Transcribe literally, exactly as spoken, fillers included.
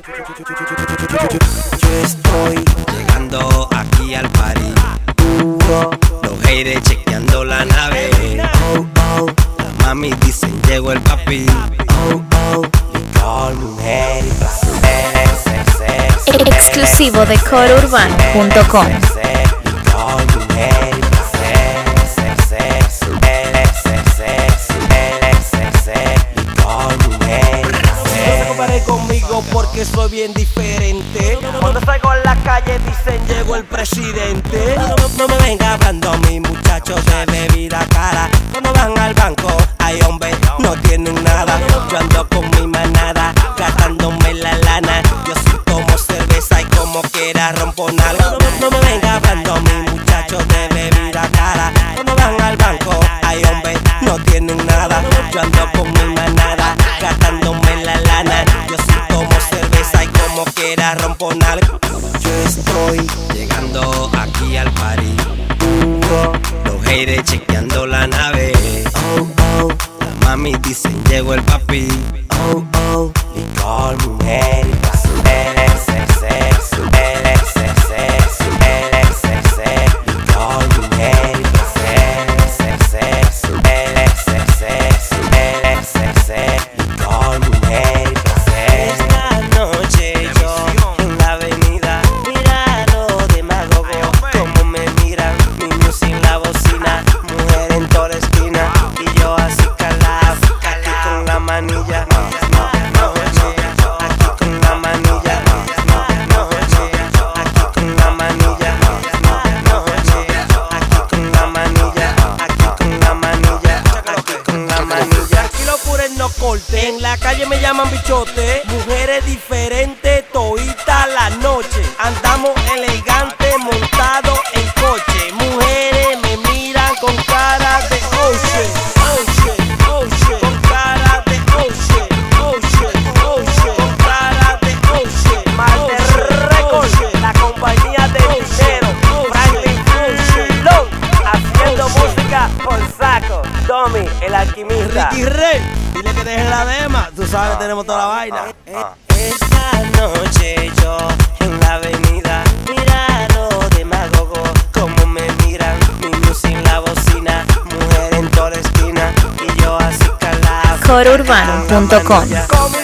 Yo estoy llegando aquí al party. Los haters chequeando la nave. Oh, oh. Las mami dicen llegó el papi. Oh, oh. Licor, mujer y placer. Exclusivo de coro urbano punto com. Conmigo porque soy bien diferente. Cuando salgo a la calle dicen llegó el presidente. No, no, no me venga hablando mi muchachos de bebida cara. Cuando van al banco hay hombres no tienen nada. Yo ando con mi manada gastándome la lana. Yo sí tomo cerveza y como quiera rompo nalga. No, no, no me venga hablando mi muchachos de bebida cara. Cuando van al banco hay hombres no tienen nada. Yo ando con mi manada gastándome la lana. Yo sí tomo cerveza y como quiera rompo nalga. Yo estoy llegando aquí al party. Los haters chequeando la nave. Oh, oh. Las mami dicen llegó el papi. Oh, oh. Licor, mujer y placer. Licor, mujer y placer. Licor, mujer y placer. Esta noche yo en la avenida, mira los demagogos como me miran. Niños sin la bocina, mujer en toda la esquina y yo así calado, aquí con la manilla. Aquí con la manilla. Aquí con la manilla. Aquí con la manilla. Aquí con la manilla. Aquí con la manilla. Tranquilo, pure no corte. En la calle me llaman bichote. Mujeres diferentes todita la noche. Andamos elegantes montados en coche. Mujeres me miran con cara de ocean, ocean, ocean. Con cara de ocean, ocean, ocean. Con cara de ocean. Marte Record, la compañía de dinero. Franklin Flow, haciendo música por saco. Tommy, el alquimista. Ricky Rey, dile que deje la dema. Tú sabes que tenemos toda la vaina. Esta noche yo en la avenida, mira los demagogos como me miran. Niños sin la bocina, mujer en toda la esquina y yo así calado. coro urbano punto com.